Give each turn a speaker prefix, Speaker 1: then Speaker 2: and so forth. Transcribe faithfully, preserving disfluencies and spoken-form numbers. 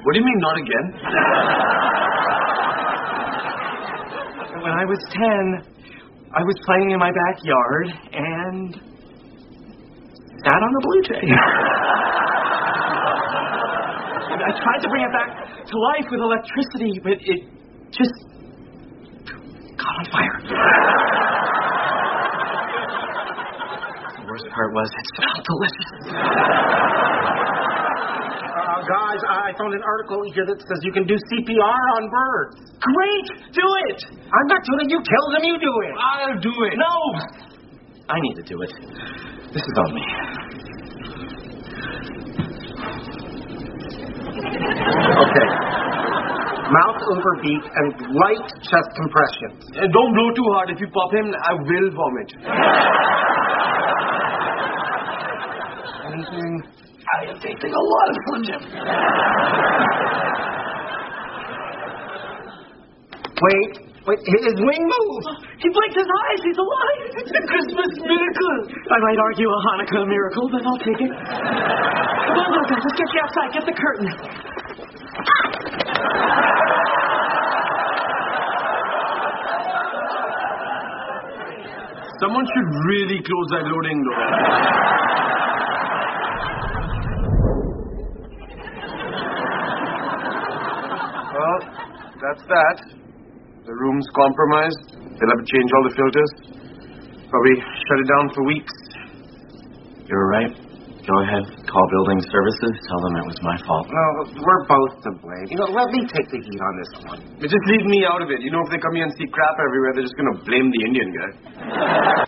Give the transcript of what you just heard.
Speaker 1: What do you mean, not again?
Speaker 2: When I was ten, I was playing in my backyard and sat on a blue jay. I tried to bring it back to life with electricity, but it just got on fire. The worst part was it smelled delicious.
Speaker 3: Uh, guys, I found an article here that says you can do C P R on birds.
Speaker 2: Great! Do it!
Speaker 3: I'm not doing it. You kill them, you do it.
Speaker 1: I'll do it.
Speaker 2: No! I need to do it. This is on me.
Speaker 3: Okay. Mouth over beak and light chest compressions.
Speaker 1: Uh, don't blow too hard. If you pop him, I will vomit.
Speaker 3: Anything?
Speaker 2: I am tasting a lot of Slim Jim.
Speaker 3: Wait, wait, his wing moved.
Speaker 2: He blinked his eyes. He's alive. It's a Christmas miracle. I might argue a Hanukkah miracle, but I'll take it. Come on, now, guys. Let's get you outside. Get the curtain.
Speaker 1: Someone should really close that loading door. Well, that's that. The room's compromised. They'll have to change all the filters. Probably shut it down for weeks.
Speaker 2: You're right. Go ahead. Call building services. Tell them it was my fault.
Speaker 3: No, we're both to blame. You know, let me take the heat on this one.
Speaker 1: But just leave me out of it. You know, if they come here and see crap everywhere, they're just going to blame the Indian guy.